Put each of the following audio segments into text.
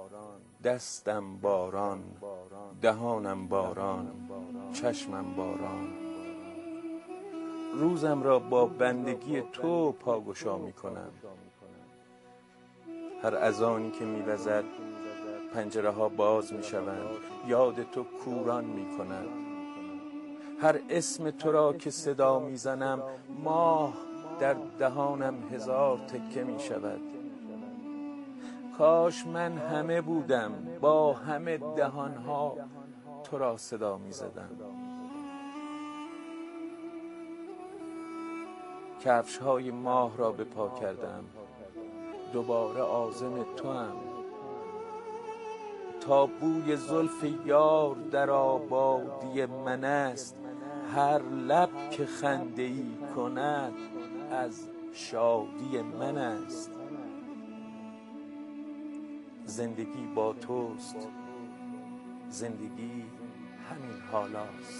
دستم باران، دهانم باران، چشمم باران. روزم را با بندگی تو پاگشا می کنم. هر اذانی که می وزد پنجره ها باز می شوند، یاد تو کوران می کند. هر اسم تو را که صدا می زنم، ماه در دهانم هزار تکه می شود. کاش من همه بودم، با همه دهانها تو را صدا می زدم. کفش های ماه را به پا کردم، دوباره عازم تو هم. تا بوی زلف یار در آبادی من است، هر لب که خنده ای کند از شادی من است. زندگی با توست، زندگی همین حالاست.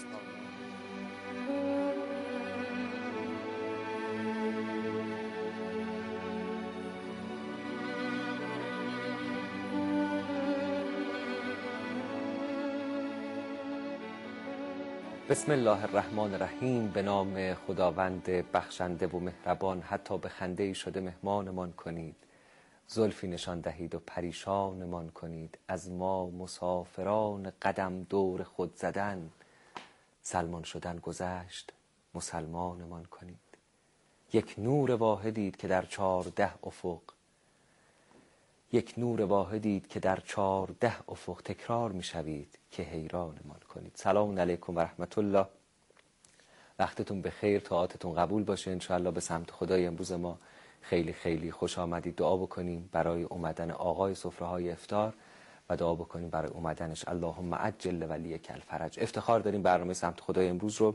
بسم الله الرحمن الرحیم. به نام خداوند بخشنده و مهربان. حتی به خنده‌ای شده مهمانمان کنید، زلفی نشان دهید و پریشانمان کنید. از ما مسافران قدم دور خود زدن، سلمان شدن گذشت مسلمانمان کنید. یک نور واحدید که در 14 افق، یک نور واحدید که در 14 افق تکرار میشوید که حیرانمان کنید. سلام علیکم و رحمت الله. وقتتون بخیر، طاعتتون قبول باشه انشاءالله. به سمت خدای امروز ما خیلی خیلی خوش آمدید. دعا بکنیم برای اومدن آقای سفره های افطار و دعا بکنیم برای اومدنش. اللهم عجل ولیک الفرج. افتخار داریم برنامه سمت خدای امروز رو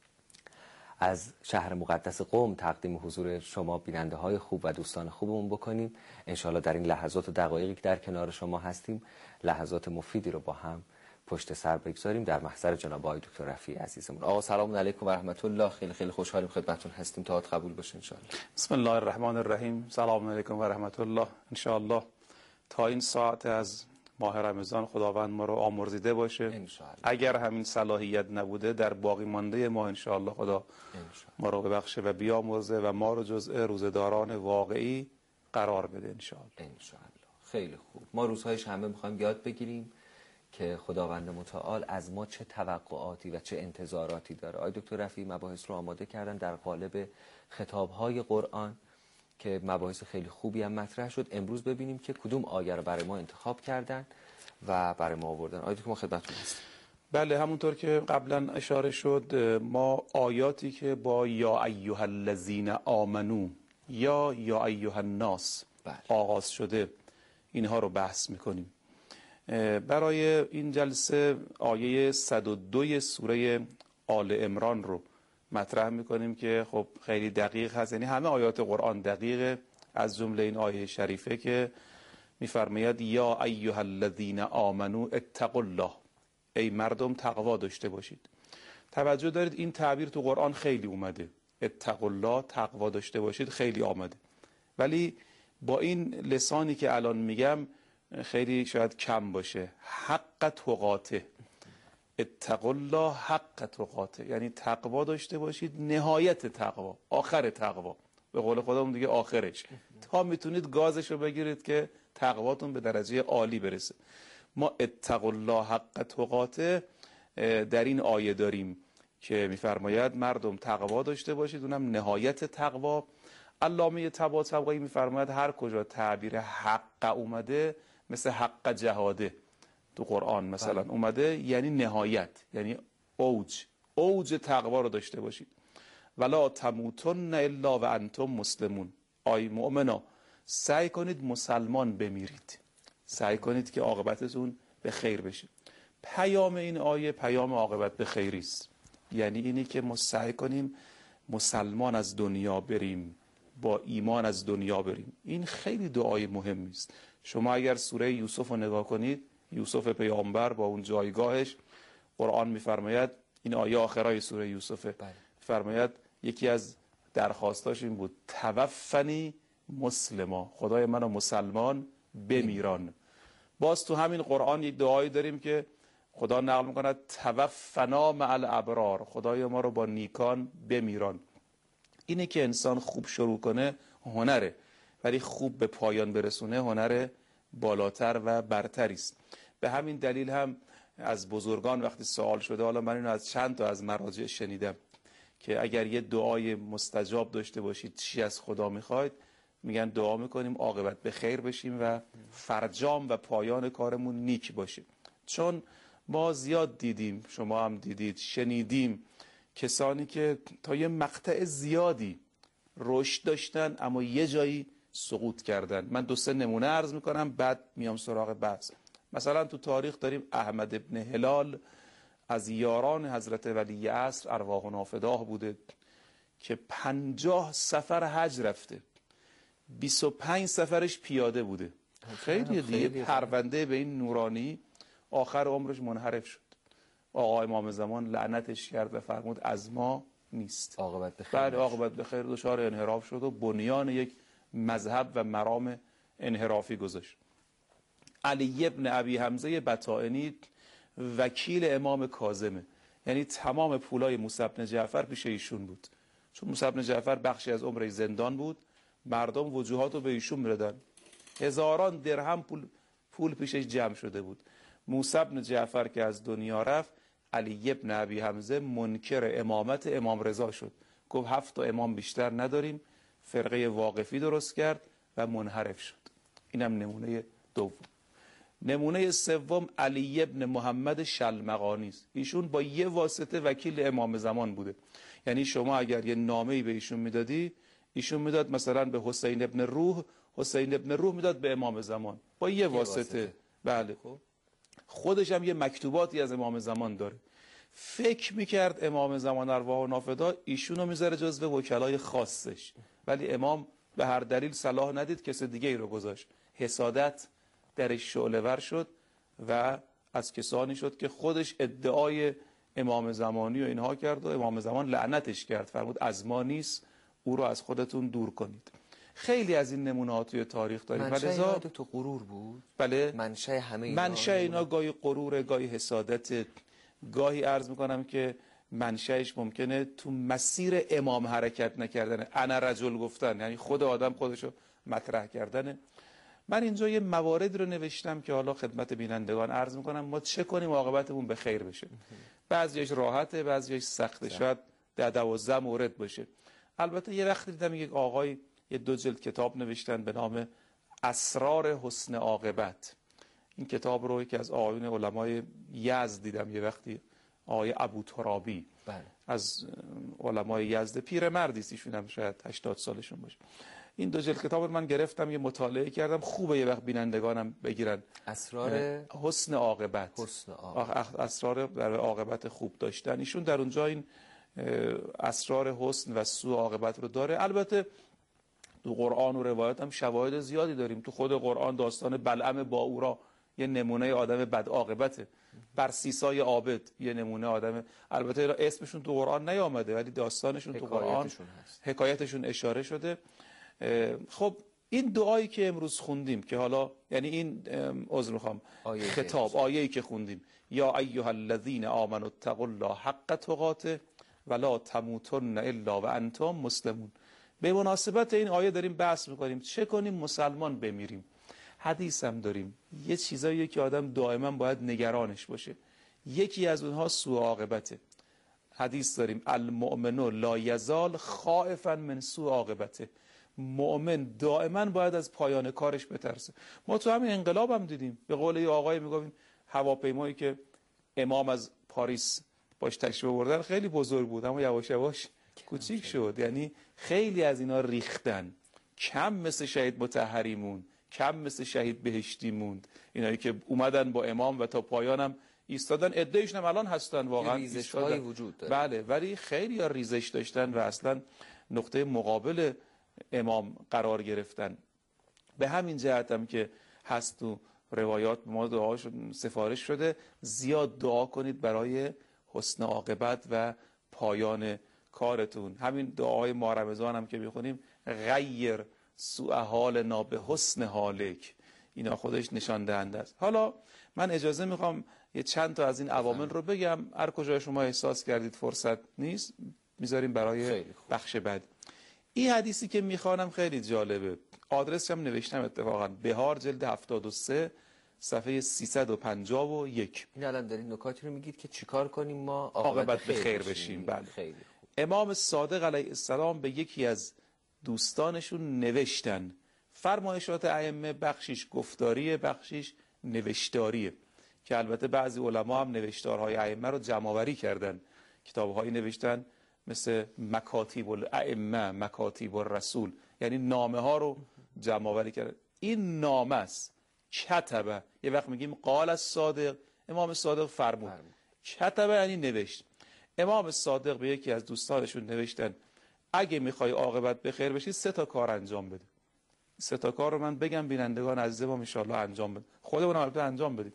از شهر مقدس قم تقدیم حضور شما بیننده های خوب و دوستان خوبمون بکنیم. انشاءالله در این لحظات و دقایقی که در کنار شما هستیم لحظات مفیدی رو با هم پشت سر بگذاریم در محضر جناب آقای دکتر رفیعی عزیزمون. آقا سلام علیکم و رحمت الله. خیلی خیلی خوشحالیم خدمتتون هستیم. طاعت قبول باشه انشاءالله. بسم الله الرحمن الرحیم. سلام علیکم و رحمت الله. انشاءالله تا این ساعت از ماه رمضان خداوند ما رو آمرزیده باشه انشاءالله. اگر همین صلاحیت نبوده در باقی مانده ما انشاءالله خدا ما رو ببخشه و بیامرزه و ما رو جزء روزداران واقعی قرار بده انشاءالله. خیلی خوب. ما روزهای شنبه میخوایم یاد بگیریم که خداوند متعال از ما چه توقعاتی و چه انتظاراتی داره. آقای دکتر رفیعی مباحث رو آماده کردن در قالب خطاب‌های قرآن که مباحث خیلی خوبی هم مطرح شد. امروز ببینیم که کدوم آیه رو برای ما انتخاب کردن و برای ما آوردن. آیه که ما خدمتتون هستیم. بله، همونطور که قبلا اشاره شد ما آیاتی که با یا ایها الذین آمنو یا ایها الناس آغاز شده اینها رو بحث میکنیم. برای این جلسه آیه 102 سوره آل عمران رو مطرح میکنیم که خب خیلی دقیق هست، یعنی همه آیات قرآن دقیقه، از جمله این آیه شریفه که میفرماید یا ایها الذین آمنو اتقوا الله، ای مردم تقوا داشته باشید. توجه دارید این تعبیر تو قرآن خیلی اومده، اتقوا الله، تقوا داشته باشید، خیلی آمده، ولی با این لسانی که الان میگم خیلی شاید کم باشه. حق تقاته، اتقوا الله حق تقاته، یعنی تقوا داشته باشید نهایت تقوا، آخر تقوا، به قول خودمون دیگه آخرش، تا میتونید گازش رو بگیرید که تقواتون به درجه عالی برسه. ما اتقوا الله حق تقاته در این آیه داریم که میفرماید مردم تقوا داشته باشید، اونم نهایت تقوا. علامه طباطبایی میفرماید هر کجا تعبیر حق اومده، مثل حق جهاده تو قرآن مثلا اومده، یعنی نهایت، یعنی اوج تقوا رو داشته باشید. ولا تموتن الا و انتم مسلمون. آی مؤمنا سعی کنید مسلمان بمیرید، سعی کنید که عاقبتتون به خیر بشه. پیام این آیه پیام عاقبت به خیری است، یعنی اینی که ما سعی کنیم مسلمان از دنیا بریم، با ایمان از دنیا بریم. این خیلی دعای مهمی است. شما اگر سوره یوسف رو نگاه کنید، یوسف پیامبر با اون جایگاهش، قرآن میفرماید، این آیه آخرای سوره یوسفه، فرماید یکی از درخواستاش این بود توفنی مسلما، خدای منو مسلمان بمیران. باز تو همین قرآن یک دعایی داریم که خدا نقل میکند توفنا مع الابرار، خدای ما رو با نیکان بمیران. اینه که انسان خوب شروع کنه هنره، ولی خوب به پایان برسونه هنر بالاتر و برتری است. به همین دلیل هم از بزرگان وقتی سوال شده، حالا من اینو از چند تا از مراجع شنیدم که اگر یه دعای مستجاب داشته باشید چی از خدا میخواید، میگن دعا میکنیم عاقبت به خیر بشیم و فرجام و پایان کارمون نیک باشه. چون ما زیاد دیدیم، شما هم دیدید، شنیدیم کسانی که تا یه مقطع زیادی رشد داشتن اما یه جایی سقوط کردن. من 2-3 نمونه عرض میکنم بعد میام سراغ بحث. مثلا تو تاریخ داریم احمد ابن هلال از یاران حضرت ولی عصر ارواحنا فداه بوده که 50 سفر حج رفته، 25 سفرش پیاده بوده. خیلی دیگه پرونده به این نورانی آخر عمرش منحرف شد. آقا امام زمان لعنتش کرد و فرمود از ما نیست. عاقبت به خیر. بعد عاقبت به خیر دچار انحراف شد و بنیان یک مذهب و مرام انحرافی گذاشت. علی ابن ابی حمزه بطائنی وکیل امام کاظمه، یعنی تمام پولای موسی بن جعفر پیش ایشون بود، چون موسی بن جعفر بخشی از عمرش زندان بود، مردم وجوهات رو به ایشون می‌دادن، هزاران درهم پول پیشش جمع شده بود. موسی بن جعفر که از دنیا رفت، علی ابن ابی حمزه منکر امامت امام رضا شد، گفت 7 تا امام بیشتر نداریم، فرقه واقفی درست کرد و منحرف شد. اینم نمونه دوم. نمونه سوم علی ابن محمد شلمغانی است. ایشون با یه واسطه وکیل امام زمان بوده، یعنی شما اگر یه نامه‌ای به ایشون میدادی، ایشون میداد مثلا به حسین ابن روح، حسین ابن روح میداد به امام زمان با یه واسطه. بله. خودش هم یه مکتوباتی از امام زمان داره. فکر میکرد امام زمان ارواح نافدا ایشونو میذاره جزو وکلای خاصش، ولی امام به هر دلیل صلاح ندید کس دیگه ای رو گذاشت. حسادت درش شعله‌ور شد و از کسانی شد که خودش ادعای امام زمانی و اینها کرد و امام زمان لعنتش کرد، فرمود از ما نیست، او رو از خودتون دور کنید. خیلی از این نمونه‌ها توی تاریخ داریم. منشأ اینا تو غرور بود. بله، منشأ همه منشأ اینا گاهی غرور، گاهی حسادت، گاهی عرض میکنم که منشأش ممکنه تو مسیر امام حرکت نکردن، انا رجل گفتن، یعنی خود آدم خودشو مطرح کردنه. من اینجا یه موارد رو نوشتم که حالا خدمت بینندگان عرض میکنم ما چه کنیم عاقبتمون به خیر بشه. بعضیش راحته، بعضیش سخته، شاید 12 مورد باشه. البته یه وقتی دیدم یک آقای یه 2 جلد کتاب نوشتن به نام اسرار حسن عاقبت. این کتاب رو یکی از آقایون علمای یزد دیدم یه وقتی، آقای ابو ترابی. بله. از علمای یزد، پیرمردی است ایشون، هم شاید 80 سالشون باشه. این 2 جلد کتاب رو من گرفتم، یه مطالعه کردم، خوبه یه وقت بینندگانم بگیرن. اسرار حسن عاقبت. اسرار در عاقبت خوب داشتن. ایشون در اونجا این اسرار حسن و سوء عاقبت رو داره. البته تو قرآن و روایات هم شواهد زیادی داریم. تو خود قرآن داستان بلعم باورا یه نمونه آدم بد عاقبته، برسیسای عابد یه نمونه آدم، البته اسمشون تو قرآن نیامده ولی داستانشون تو قرآن حکایتشون اشاره شده. خب این دعایی که امروز خوندیم که حالا یعنی این عذر میخوام خطاب آیه‌ای که خوندیم، یا ایها الذین آمنوا اتقوا الله حق تقاته ولا تموتن الا وانتم مسلمون. به مناسبت این آیه داریم بحث میکنیم چه کنیم مسلمان بمیریم. حدیث هم داریم، یه چیزایی که آدم دائما باید نگرانش باشه، یکی از اونها سوء عاقبته. حدیث داریم المؤمن لا یزال خائفا من سوء عاقبته. مؤمن دائما باید از پایان کارش بترسه. ما تو همین انقلاب هم دیدیم، به قول یه آقای میگفتیم هواپیمایی که امام از پاریس باش تشریف آوردن خیلی بزرگ بود اما یواش یواش کوچیک شد. یعنی خیلی از اینا ریختن، کم مثل شهید مطهری موند، کم مثل شهید بهشتی موند، اینایی که اومدن با امام و تا پایانم ایستادن. عده‌ایشون هم الان هستن واقعا، ریزش‌هایی وجود داره. بله، ولی خیلی ها ریزش داشتن و اصلا نقطه مقابل امام قرار گرفتن. به همین جهت هم که هست تو روایات ما دعا سفارش شده زیاد دعا کنید برای حسن عاقبت و پایان کارتون. همین دعای ماه رمضان هم که میخونیم غیر سوء حالنا به حسن حالک، اینا خودش نشان دهنده است. حالا من اجازه میخوام یه چند تا از این عوامل رو بگم، هر کجا شما احساس کردید فرصت نیست میذاریم برای بخش بعد. این حدیثی که میخوانم خیلی جالبه، آدرس هم نوشتم اتفاقا، بهار جلد 73 صفحه 351. این الان دارین نکاتی رو میگید که چیکار کنیم ما عاقبت به خیر بشیم. بله. خیلی خوب. امام صادق علیه السلام به یکی از دوستانشون نوشتن. فرمایشات ائمه بخشیش گفتاریه، بخشیش نوشتاریه، که البته بعضی علما هم نوشتارهای ائمه رو جمع‌آوری کردن، کتاب‌هایی نوشتن مثل مکاتیب الائمه، مکاتیب الرسول، یعنی نامه ها رو جمع‌آوری کردن. این نامه است. کتبه، یه وقت میگیم قال الصادق، امام صادق فرمود. کتبه یعنی نوشت. امام صادق به یکی از دوستانشون نوشتن اگه میخوای عاقبت به خیر بشی 3 تا کار انجام بده. 3 تا کار رو من بگم بینندگان عزیز ما ان شاءالله انجام بده، خودمون هم البته انجام بدیم.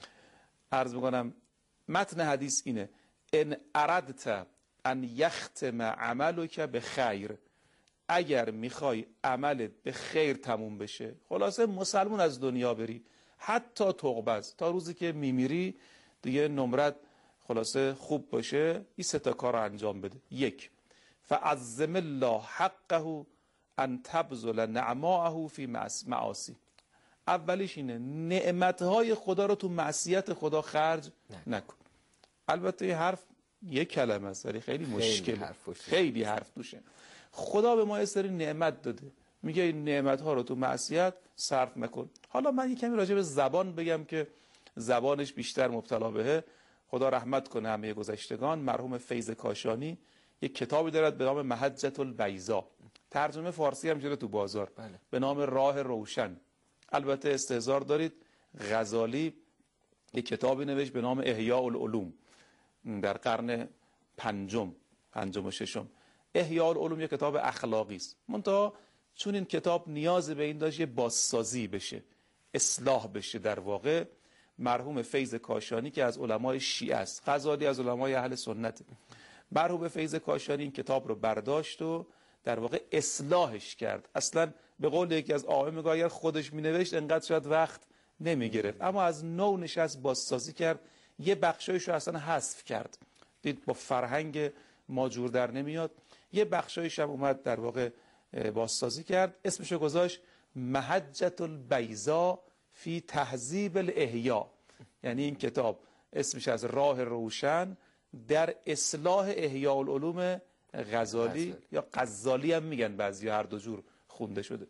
عرض میکنم متن حدیث اینه: ان اردت ان یختم عملک به خیر، اگر میخوای عملت به خیر تموم بشه، خلاصه مسلمون از دنیا بری، حتی تقبض، تا روزی که میمیری دیگه نمرت خلاصه خوب باشه، این 3 تا کار رو انجام بده. 1 فعظم الله حقه ان تبذل نعماءه فی معاصی. اولیش اینه نعمتهای خدا رو تو معصیت خدا خرج نکن. البته این حرف یک کلمه است ولی خیلی مشکله، خیلی حرف توشه. خدا به ما یه سری نعمت داده، میگه این نعمتها رو تو معصیت صرف نکن. حالا من یه کمی راجع به زبان بگم که زبانش بیشتر مبتلا بهه. خدا رحمت کنه همه گذشتگان. مرحوم فیض کاشانی یک کتابی دارد به نام محجة البیضاء، ترجمه فارسی هم شده تو بازار. به نام راه روشن. البته استحضار دارید غزالی یک کتابی نوشت به نام احیاء العلوم در قرن پنجم و ششم. احیاء العلوم یک کتاب اخلاقی است، منتها چون این کتاب نیاز به این داشت یه بازسازی بشه، اصلاح بشه، در واقع مرحوم فیض کاشانی که از علمای شیعه است، غزالی از علمای اهل سنت، مرحوم فیض کاشانی این کتاب رو برداشت و در واقع اصلاحش کرد. اصلا به قول یکی از آقایون میگه اگر خودش مینوشت انقدر شاید وقت نمیگرفت، اما از نو نشست بازسازی کرد، یه بخشایش رو اصلا حذف کرد، دید با فرهنگ ما جور در نمیاد. یه بخشایش هم اومد در واقع بازسازی کرد، اسمشو گذاشت محجة البیضاء فی تهذیب الاحیاء. یعنی این کتاب اسمش از راه روشن در اصلاح احیاء العلوم غزالی یا غزالی هم میگن بعضی، هر دو جور خونده شده.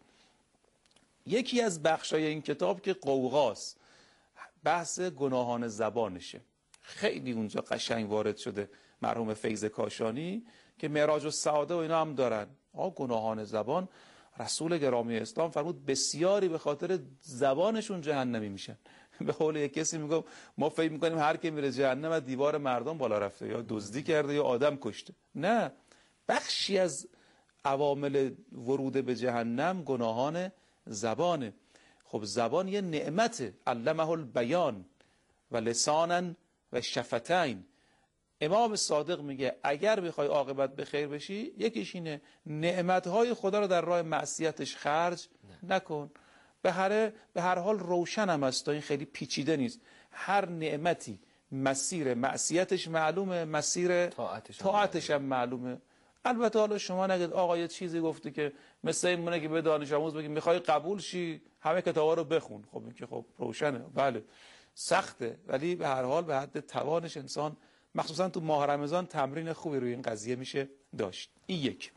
یکی از بخشای این کتاب که قوقاست، بحث گناهان زبانشه، خیلی اونجا قشنگ وارد شده. مرحوم فیض کاشانی که معراج السعاده و اینا هم دارن، گناهان زبان، رسول گرامی اسلام فرمود بسیاری به خاطر زبانشون جهنمی میشن. به قول یک کسی میگم ما فکر میکنیم هر کی میره جهنم از دیوار مردم بالا رفته یا دزدی کرده یا آدم کشته. نه، بخشی از عوامل ورود به جهنم گناهان زبانه. خب زبان یه نعمته، علمه البیان و لسانا و شفتین. امام صادق میگه اگر بخوای عاقبت به خیر بشی، یکیش اینه نعمتهای خدا رو در راه معصیتش خرج نکن. به هر حال روشن هم است، این خیلی پیچیده نیست. هر نعمتی مسیر معصیتش معلومه، مسیر طاعتش هم معلومه. البته حالا شما نگید آقا یه چیزی گفته که مثل این مونه که به دانش آموز بگیم میخوای قبول شی همه کتابا رو بخون. خب این که خب روشنه، بله سخته، ولی به هر حال به حد توانش انسان مخصوصا تو ماه رمضان تمرین خوبی روی این قضیه میشه داشت. این یک.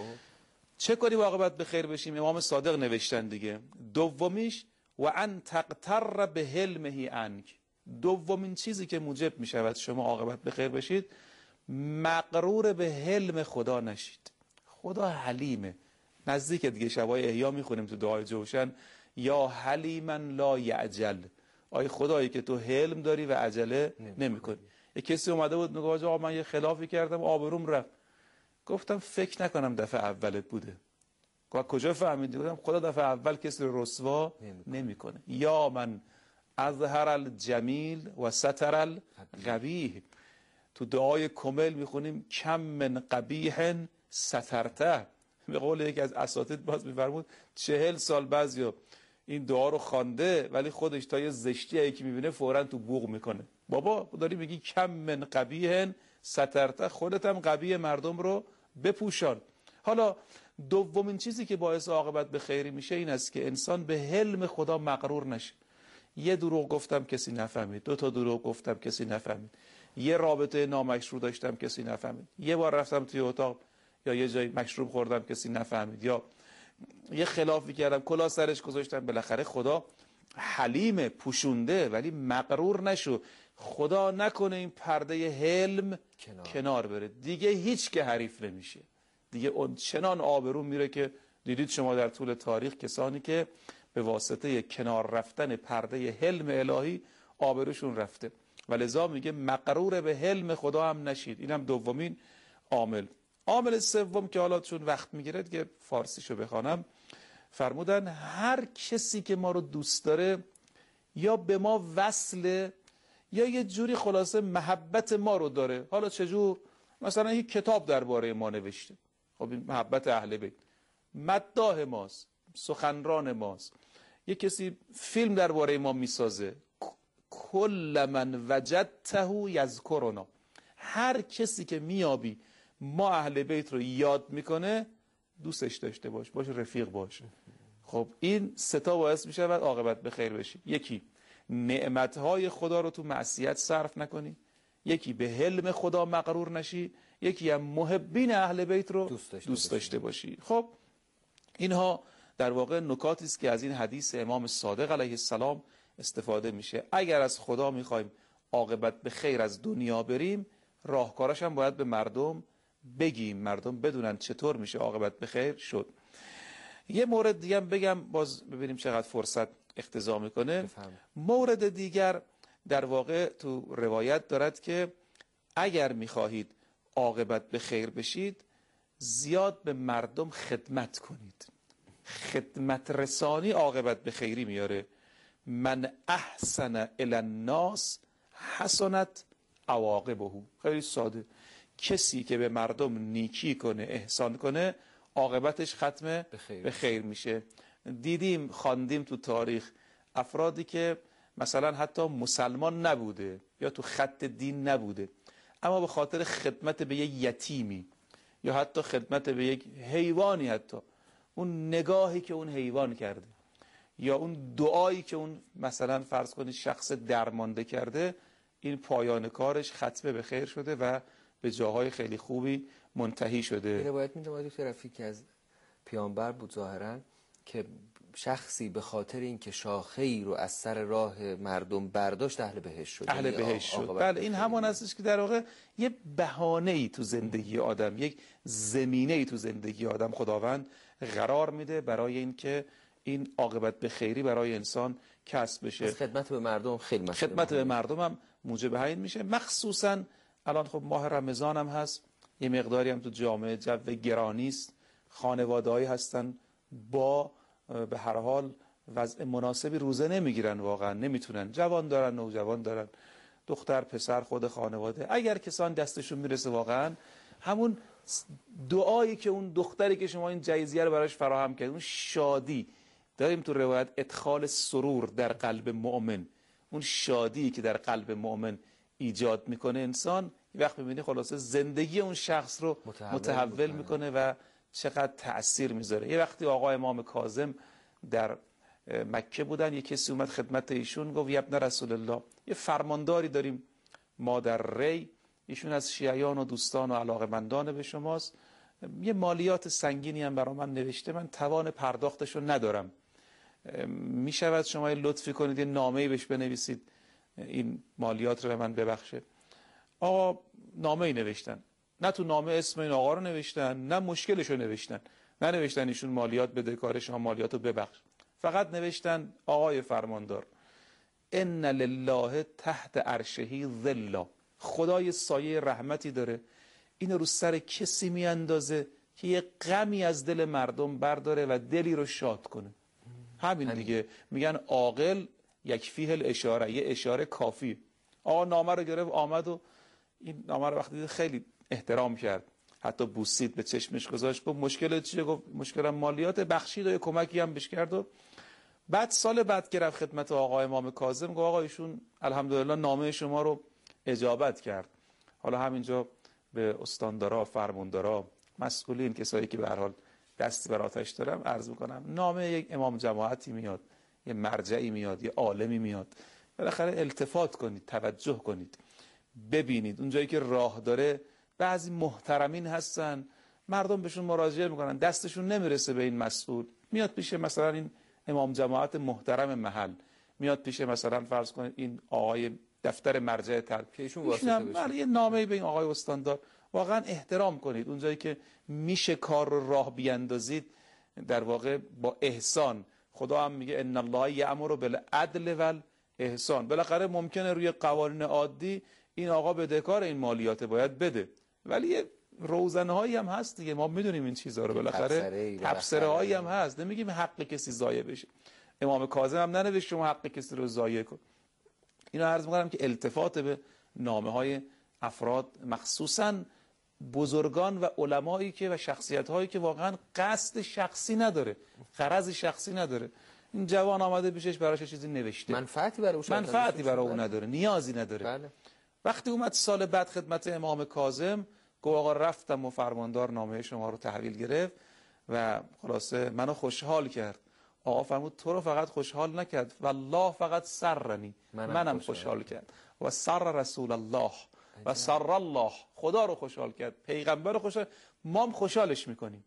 چه کاری عاقبت به خیر بشیم؟ امام صادق نوشتن دیگه. دومیش و ان تقتر به حلمه عنک. دومین چیزی که موجب میشود شما عاقبت به خیر بشید، مغرور به حلم خدا نشید. خدا حلیمه. نزدیک دیگه شبای احیا میخونیم تو دعای جوشن یا حلیما لا یعجل. آی خدایی که تو حلم داری و عجله نمیکنی. یک کسی اومده بود میگه آقا من یه خلافی کردم آبروم رفت. گفتم فکر نکنم دفعه اولت بوده. کجا فهمیدی؟ گفتم خدا دفعه اول کسی رو رسوا نمیکنه. یا من اظهر الجمیل و ستر القبیح. تو دعای کمل میخونیم کم من قبیح سترته. به قول یکی از اساتید باز میفرمود 40 سال بعضیا این دعا رو خوانده ولی خودش تا یه زشتی هایی که میبینه فوراً تو بوق میکنه. بابا داری میگی کم من قبیح سترته، خودت هم قبیح مردم رو بپوشان. حالا دومین چیزی که باعث عاقبت به خیری میشه این است که انسان به حلم خدا مغرور نشه. یه دروغ گفتم کسی نفهمید، 2 تا دروغ گفتم کسی نفهمید، یه رابطه نامشروع داشتم کسی نفهمید، یه بار رفتم توی اتاق یا یه جای مشروب خوردم کسی نفهمید، یا یه خلافی کردم کلاه سرش گذاشتم. بالاخره خدا حلیم، پوشونده، ولی مغرور نشو. خدا نکنه این پرده حلم کنار بره، دیگه هیچ که حریف نمیشه. دیگه اون چنان آبرو میره که دیدید شما در طول تاریخ کسانی که به واسطه کنار رفتن پرده حلم الهی آبروشون رفته. و لذا میگه مغرور به حلم خدا هم نشید. اینم دومین عامل. عامل سوم که حالا چون وقت میگیره که فارسیشو بخوانم، فرمودن هر کسی که ما رو دوست داره یا به ما وصله یا یه جوری خلاصه محبت ما رو داره. حالا چجور؟ مثلا یک کتاب درباره ما نوشته، خب این محبت اهل بیت، مداح ماست، سخنران ماست. یه کسی فیلم درباره ما میسازه، کل من وجدته یذکرنا، هر کسی که میابی ما اهل بیت رو یاد میکنه دوستش داشته باش رفیق باش. خب این 3 تا باعث میشه بعد عاقبت به خیر بشی. یکی نعمتهای خدا رو تو معصیت صرف نکنی، یکی به حلم خدا مغرور نشی، یکی هم محبین اهل بیت رو دوست داشته باشی. خب اینها در واقع نکاتی است که از این حدیث امام صادق علیه السلام استفاده میشه. اگر از خدا میخوایم عاقبت به خیر از دنیا بریم، راهکاراش هم باید به مردم بگیم، مردم بدونن چطور میشه عاقبت به خیر شد. یه مورد دیگه بگم باز ببینیم چقدر فرصت اقتضا میکنه. مورد دیگر در واقع تو روایت دارد که اگر میخواهید عاقبت به خیر بشید زیاد به مردم خدمت کنید. خدمت رسانی عاقبت به خیری میاره. من احسن الی الناس حسنت عواقبه. خیلی ساده، کسی که به مردم نیکی کنه، احسان کنه، عاقبتش ختم به خیر میشه. دیدیم خواندیم تو تاریخ افرادی که مثلا حتی مسلمان نبوده یا تو خط دین نبوده، اما به خاطر خدمت به یک یتیمی یا حتی خدمت به یک حیوانی، حتی اون نگاهی که اون حیوان کرده یا اون دعایی که اون مثلا فرض کنید شخص درمانده کرده، این پایان کارش ختم به خیر شده و به جاهای خیلی خوبی منتهی شده. روایت می‌دونم دکتر رفیق که از پیامبر بود ظاهراً که شخصی به خاطر اینکه شاخه‌ای رو از سر راه مردم برداشت اهل بهشت شد. اهل بهشت شد. بله این همان هستش که در واقع یه بهانه‌ای تو زندگی آدم، یک زمینه‌ای تو زندگی آدم خداوند قرار میده برای اینکه این عاقبت به خیری برای انسان کسب بشه. خدمت به مردم خیلی مسئله، خدمت به مردم هم موجب این میشه. مخصوصا الان خب ماه رمضان هم هست، یه مقداری هم تو جامعه جو گرانی است، خانواده‌ای هستن با به هر حال وضع مناسبی روزه نمیگیرن، واقعا نمیتونن، جوان دارن، نوجوان دارن، دختر پسر، خود خانواده. اگر کسان دستشون میرسه واقعا همون دعایی که اون دختری که شما این جایزیه رو براش فراهم کرد، اون شادی، داریم تو روایت ادخال سرور در قلب مؤمن، اون شادی که در قلب مؤمن ایجاد میکنه انسان، یه وقت میبینی خلاصه زندگی اون شخص رو متحول میکنه و چقدر تأثیر میذاره. یه وقتی آقا امام کاظم در مکه بودن، یه کسی اومد خدمت ایشون گفت یا ابن رسول الله، یه فرمانداری داریم ما در ری، ایشون از شیعیان و دوستان و علاقمندان به شماست، یه مالیات سنگینی هم برای من نوشته، من توان پرداختش رو ندارم، میشود شما لطفی کنید یه نامه‌ای بهش بنویسید این مالیات رو به من ببخشه. آقا نامه‌ای نوشتن، نه تو نامه اسم این آقا رو نوشتن، نه مشکلش رو نوشتن، نه نوشتن ایشون مالیات بده، کار شما مالیات رو ببخش، فقط نوشتن آقای فرماندار ان لله تحت عرشه ظلا، خدای سایه رحمتی داره، این رو سر کسی میاندازه که یه غمی از دل مردم برداره و دلی رو شاد کنه. همین دیگه، میگن عاقل یکفیه الاشاره، یه اشاره کافی. آقا نامه رو گرفت آمد و این نامه رو وقتی خیلی احترام کرد، حتی بوسید، به چشمش گذاشت، گفت مشکل چیه؟ گفت مشکلم مالیات، بخشید و یه کمکی هم بهش کرد و بعد سال بعد که رفت خدمت آقا امام کاظم، گفت آقا ایشون الحمدلله نامه شما رو اجابت کرد. حالا همینجا به استاندارا، فرماندارا، مسئولین، کسایی که به هر حال دستی بر آتش دارم عرض میکنم، نامه یک امام جماعتی میاد، یه مرجعی میاد، یه عالمی میاد، بالاخره التفات کنید، توجه کنید، ببینید اونجایی که راه داره بعضی محترمین هستن، مردم بهشون مراجعه میکنن، دستشون نمیرسه به این مسئول، میاد پیش مثلا این امام جماعت محترم محل، میاد پیش مثلا فرض کنید این آقای دفتر مرجع ایشون واسطه بشه، یه نامه‌ای به این آقای استاندار. واقعا احترام کنید اونجایی که میشه کار رو راه بیاندازید، در واقع با احسان. خدا هم میگه ان الله یأمر بالعدل والاحسان. بالاخره ممکنه روی قوانین عادی این آقا بدهکار این مالیات باید بده، ولی یه روزنه‌هایی هم هست دیگه، ما میدونیم این چیزا رو، بالاخره تبصره‌هایی هم هست، نمیگیم حق کسی ضایع بشه. امام کاظم هم ننوشت شما حق کسی رو ضایع کن. اینو عرض می‌کنم که التفات به نامه‌های افراد، مخصوصاً بزرگان و علمایی که و شخصیت‌هایی که واقعاً قصد شخصی نداره، غرض شخصی نداره. این جوان آمده پیشش براش چیزی نوشته، منفعتی برای اون نداره، نیازی نداره. بله. وقتی اومد سال بعد خدمت امام کاظم، گفت آقا رفتم و فرماندار نامه شما رو تحویل گرفت و خلاصه منو خوشحال کرد. آقا فرمود تو رو فقط خوشحال نکرد، والله فقط سرنی، منم خوشحال کرد، و سر رسول الله و سر الله، خدا رو خوشحال کرد، پیغمبر رو خوشحال، ما هم خوشحالش میکنیم،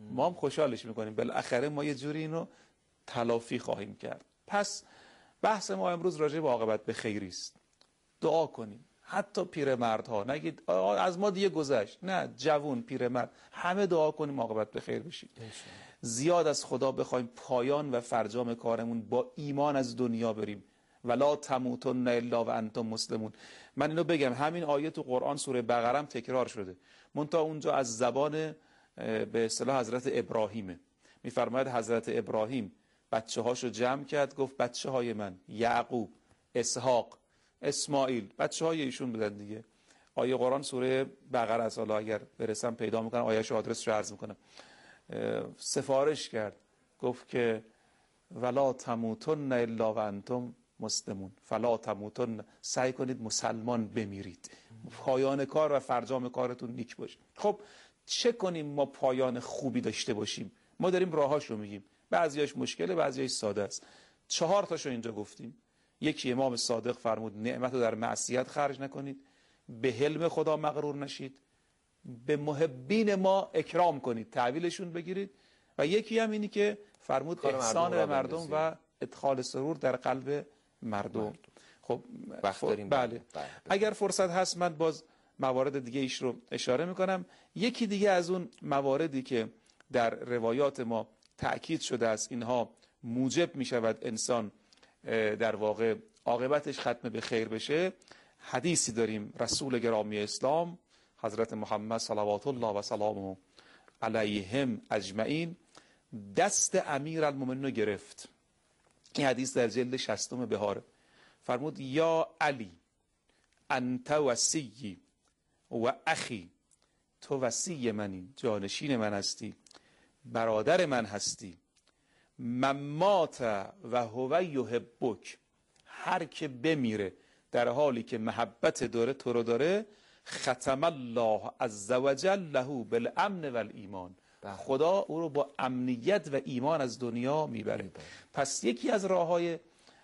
بالاخره ما یه جوری اینو تلافی خواهیم کرد. پس بحث ما امروز راجع به عاقبت به خیری است. دعا کنیم، حتی پیرمردها، نگید از ما دیگه گذشت، نه، جوون، پیرمرد، همه دعا کنیم عاقبت به خیر بشیم. زیاد از خدا بخوایم پایان و فرجام کارمون با ایمان از دنیا بریم. ولا تموتن الا و انتم مسلمون. من اینو بگم، همین آیه تو قرآن سوره بقره تکرار شده، منتها اونجا از زبان به اصطلاح حضرت ابراهیمه. میفرماید حضرت ابراهیم بچه هاشو جمع کرد، گفت بچه های من یعقوب، اسحاق، اسماعیل، بچه های ایشون بودن دیگه. آیه قرآن سوره بقره است، حالا اگر برسم پیدا میکنم آیه‌شو، آدرسشو عرض میکنم. سفارش کرد، گفت که ولا تموتن الا و انتم مسلمون، فلا تموتن، سعی کنید مسلمان بمیرید، پایان کار و فرجام کارتون نیک باشه. خب چه کنیم ما پایان خوبی داشته باشیم؟ ما داریم راهاشو میگیم، بعضیاش مشکله، بعضیاش ساده است. 4 تاشو اینجا گفتیم. یکی امام صادق فرمود نعمت رو در معصیت خرج نکنید، به حلم خدا مغرور نشید، به محبین ما اکرام کنید، تحویلشون بگیرید، و یکی هم اینی که فرمود احسان به مردم و ادخال سرور در قلب مردم. خب بله، اگر فرصت هست من باز موارد دیگه ایش رو اشاره میکنم. یکی دیگه از اون مواردی که در روایات ما تأکید شده است، اینها موجب میشود انسان در واقع عاقبتش ختم به خیر بشه. حدیثی داریم رسول گرامی اسلام حضرت محمد صلوات الله و سلامه علیهم اجمعین دست امیرالمومنین رو گرفت. این حدیث در جلد 60 بهار. فرمود یا علی انت وصی و اخی، تو وصی منی، جانشین من هستی، برادر من هستی، من مات و هو یحبک، هر که بمیره در حالی که محبت داره تو رو داره، ختم الله عز وجل له بالامن والایمان، خدا او رو با امنیت و ایمان از دنیا میبره. پس یکی از راههای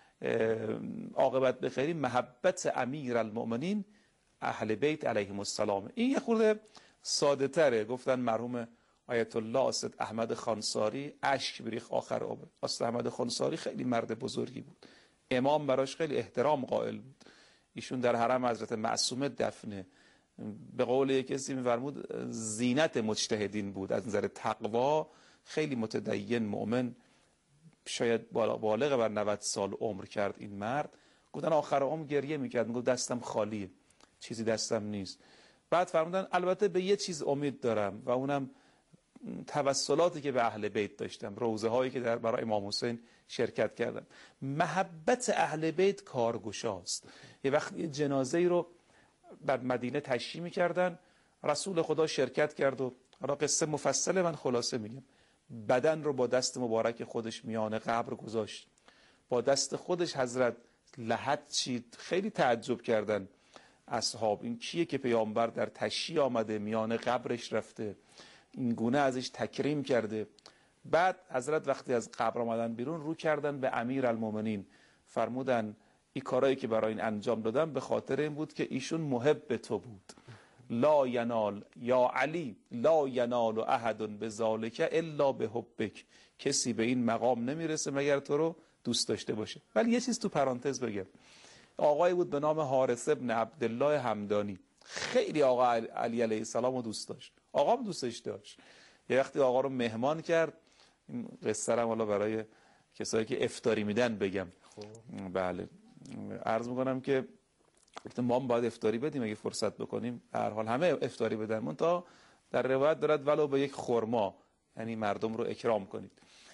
عاقبت به خیری محبت امیرالمؤمنین اهل بیت علیهم السلام. این یه خورده ساده تره. گفتن مرحوم آیت الله استاد احمد خانساری اشک بریخت آخر عمر. استاد احمد خانساری خیلی مرد بزرگی بود، امام براش خیلی احترام قائل بود. ایشون در حرم حضرت معصومه دفنه. به قول یک کسی میفرمود زینت مجتهدین بود، از نظر تقوا خیلی متدین مؤمن، شاید بالغ بر 90 سال عمر کرد این مرد. گفتن آخر عمر گریه میکرد، میگفت دستم خالیه، چیزی دستم نیست. بعد فرمودن البته به یه چیز امید دارم و اونم توسلاتی که به اهل بیت داشتم، روزه هایی که در برای امام حسین شرکت کردم. محبت اهل بیت کارگشاست. یه وقت یه جنازه ای رو بر مدینه تشییع می‌کردن، رسول خدا شرکت کرد و حالا قصه مفصله، من خلاصه میگم. بدن رو با دست مبارک خودش میان قبر گذاشت، با دست خودش حضرت لحد چید. خیلی تعجب کردن اصحاب، این کیه که پیامبر در تشییع آمده، میان قبرش رفته، این گونه ازش تکریم کرده. بعد حضرت وقتی از قبر آمدن بیرون، رو کردن به امیرالمومنین، فرمودن این کارایی که برای این انجام دادم به خاطر این بود که ایشون محب تو بود. لا ینال یا علی لا ینال احد بذالک الا بحبک، کسی به این مقام نمیرسه مگر تو رو دوست داشته باشه. ولی یه چیز تو پرانتز بگم، آقایی بود به نام حارث ابن عبدالله همدانی. خیلی آقا علی علیه السلام رو دوست داشت، آقا هم دوستش داشت. یه وقتی آقا رو مهمان کرد، این قصه رو حالا برای کسایی که افطاری میدن بگم. بله، عرض میکنم که ما هم باید افطاری بدیم اگه فرصت بکنیم، هر حال همه افطاری بدن، منتها در روایت دارد ولو به یک خرما، یعنی مردم رو اکرام کنید.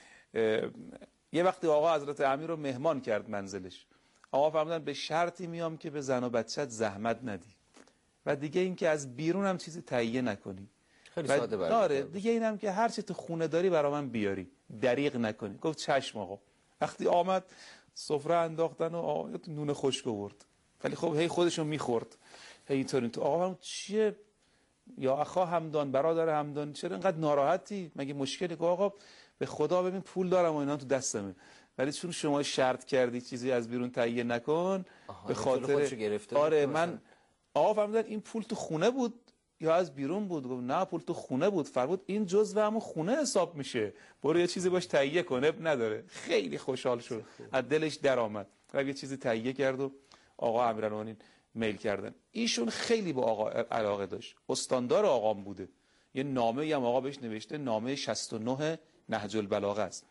یه وقتی آقا حضرت امیر رو مهمان کرد منزلش، آقا فرمودن به شرطی میام که به زن و بچت زحمت ندی و دیگه این که از بیرون هم چیزی تهیه نکنی. خیلی ساده داره دیگه اینم که هر چی تو خونه داری برا من بیاری، دریغ نکنی. گفت چشم آقا. وقتی آمد سفره انداختن و آقا نون خشک آورد، ولی خب هی خودشو میخورد، هی اینطور تو. آقا فرمود چیه یا اخا همدان، برادر همدان، چرا اینقدر ناراحتی، مگه مشکلی؟ که آقا به خدا ببین پول دارم و اینا تو دستمه، ولی چون شما شرط کردی چیزی از بیرون تهیه نکن به خاطر آره من. آقا فرمودن این پول تو خونه بود یا از بیرون بود؟ گفت نه پول تو خونه بود. فرمود این جزو همون خونه حساب میشه، برو یه چیزی باش تهیه کن، اب نداره. خیلی خوشحال شد، از دلش در آمد و یه چیزی تهیه کرد و آقا امیرالمومنین میل کردن. ایشون خیلی با آقا علاقه داشت، استاندار آقام بوده. یه نامه هم آقا بهش نوشته، نامه 69 نهج البلاغه است.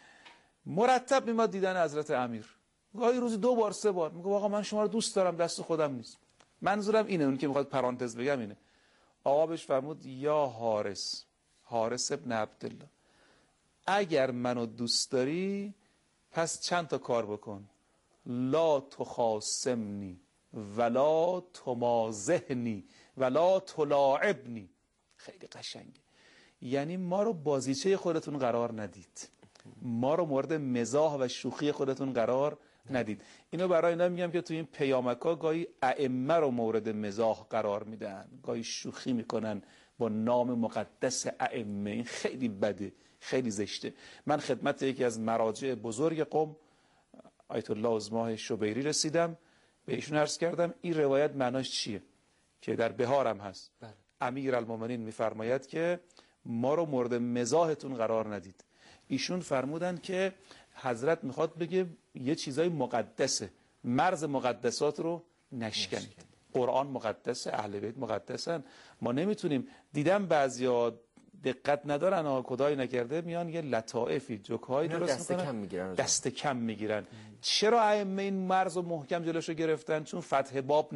مرتب میاد دیدن حضرت امیر، گاهی روزی 2 بار 3 بار. میگه آقا من شما رو دوست دارم، دست خودم نیست. منظورم اینه، اون که میخواد پرانتز بگم اینه. آقا بهش فرمود یا حارث ابن عبدالله، اگر منو دوست داری پس چند تا کار بکن. لا تخاصمنی ولا تمازحنی ولا تلاعبنی. خیلی قشنگه، یعنی ما رو بازیچه خودتون قرار ندید، ما رو مورد مزاح و شوخی خودتون قرار ندید. اینو برای اینا میگم که تو این پیامک‌ها گاهی ائمه رو مورد مزاح قرار میدن، گاهی شوخی میکنن با نام مقدس ائمه. این خیلی بده، خیلی زشته. من خدمت یکی از مراجع بزرگ قم، آیت الله عظما شبیری رسیدم، به ایشون عرض کردم این روایت معناش چیه، که در بهارم هست. امیرالمومنین میفرماید که ما رو مورد مزاحتون قرار ندید. ایشون فرمودن که حضرت میخواد بگه یه چیزای مقدسه، مرز مقدسات رو نشکنید. قرآن مقدسه، اهل بیت مقدسن، ما نمیتونیم. دیدم بعضیا دقت ندارن، خدای نکرده میان یه لطائفی جوک‌های درست میکنن، دست کم میگیرن. چرا ائمه این مرز رو محکم جلوشو گرفتن؟ چون فتح باب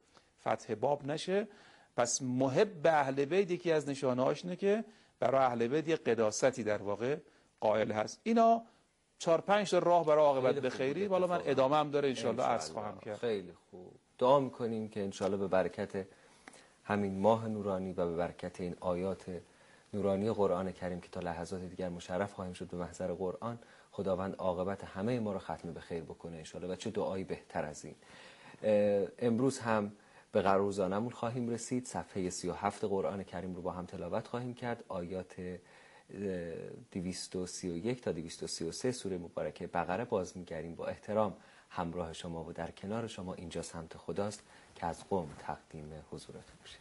نشه. پس محب اهل بیت یکی از نشانه‌هاش اینه که برای اهل بیت یه قداستی در واقع قائل هست. اینا 4-5 تا راه برای عاقبت به خیری. والا من ادامه هم داره انشالله عرض خواهم کرد. خیلی خوب، دعا میکنیم که انشالله به برکت همین ماه نورانی و به برکت این آیات نورانی قرآن کریم که تا لحظات دیگر مشرف خواهیم شد به محضر قرآن، خداوند عاقبت همه ما رو ختم به خیر بکنه انشالله. و چه دعایی بهتر از این. امروز هم به قرار روزانمون خواهیم رسید. صفحه 37 قرآن کریم رو با هم تلاوت خواهیم کرد. آیات 231 تا 233 سوره مبارکه بقره باز می‌گردیم. با احترام همراه شما و در کنار شما اینجا سمت خداست که از قم تقدیم حضورتون میشه.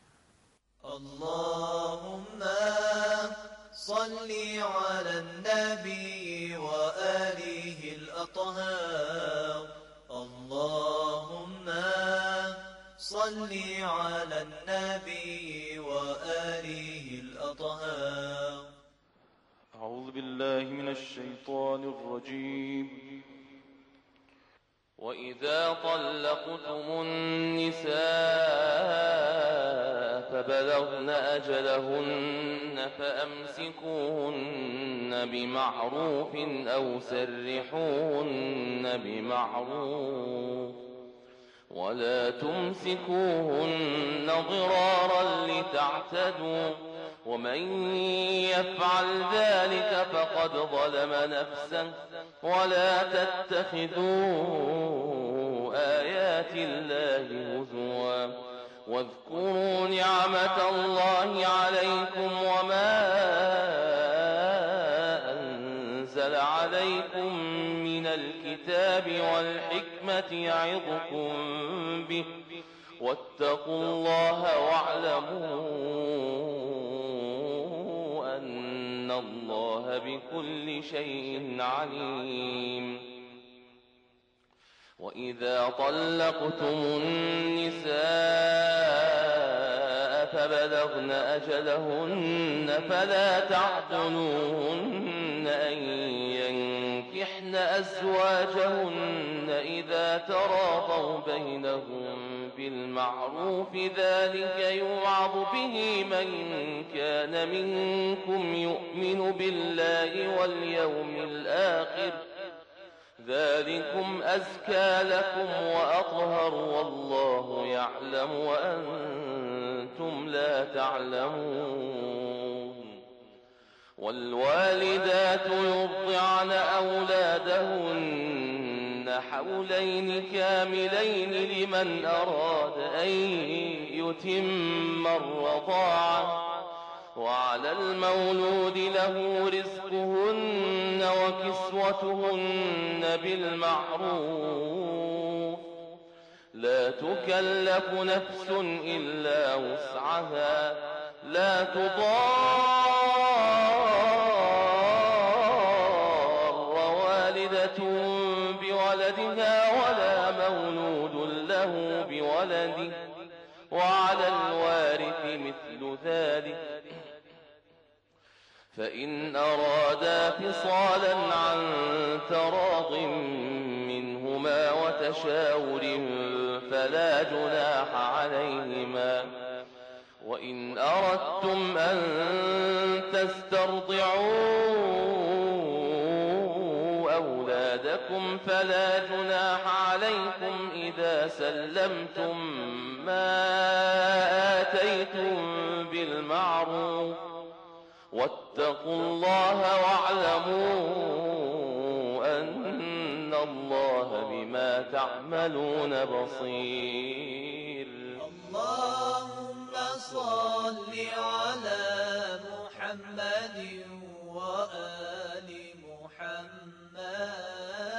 اللهم صل على النبي وآله الأطهار. اللهم صل على النبي وآله الأطهار. أعوذ بالله من الشيطان الرجيم. وإذا طلقتم النساء فبلغن أجلهن فأمسكوهن بمعروف أو سرحوهن بمعروف ولا تمسكوهن ضرارا لتعتدوا ومن يفعل ذلك فقد ظلم نفسه ولا تتخذوا آيات الله هزوا واذكروا نعمة الله عليكم وما أنزل عليكم من الكتاب والحكمة يعظكم به واتقوا الله واعلموا أن الله بكل شيء عليم. وإذا طلقتم النساء فبلغن أجلهن فلا تعضلوهن أن ينكحن أزواجهن إذا تراضوا بينهم بالمعروف ذلك يوعظ به من كان منكم يؤمن بالله واليوم الآخر ذلكم أزكى لكم وأطهر والله يعلم وأنتم لا تعلمون. والوالدات يرضعن أولادهن حولين كاملين لمن أراد أن يتم الرضاعة وعلى المولود له رزقهن وكسوتهن بالمعروف لا تكلف نفس إلا وسعها لا تضار والدة بولدها ولا مولود له بولده وعلى الوارث مثل ذلك فإن أرادا فصالا عن تراض منهما وتشاور فلا جناح عليهما. وإن أردتم أن تسترضعوا أولادكم فلا جناح عليكم إذا سلمتم ما آتيتم بالمعروف واتقوا الله واعلموا أن الله بما تعملون بصير. اللهم صل على محمد وآل محمد.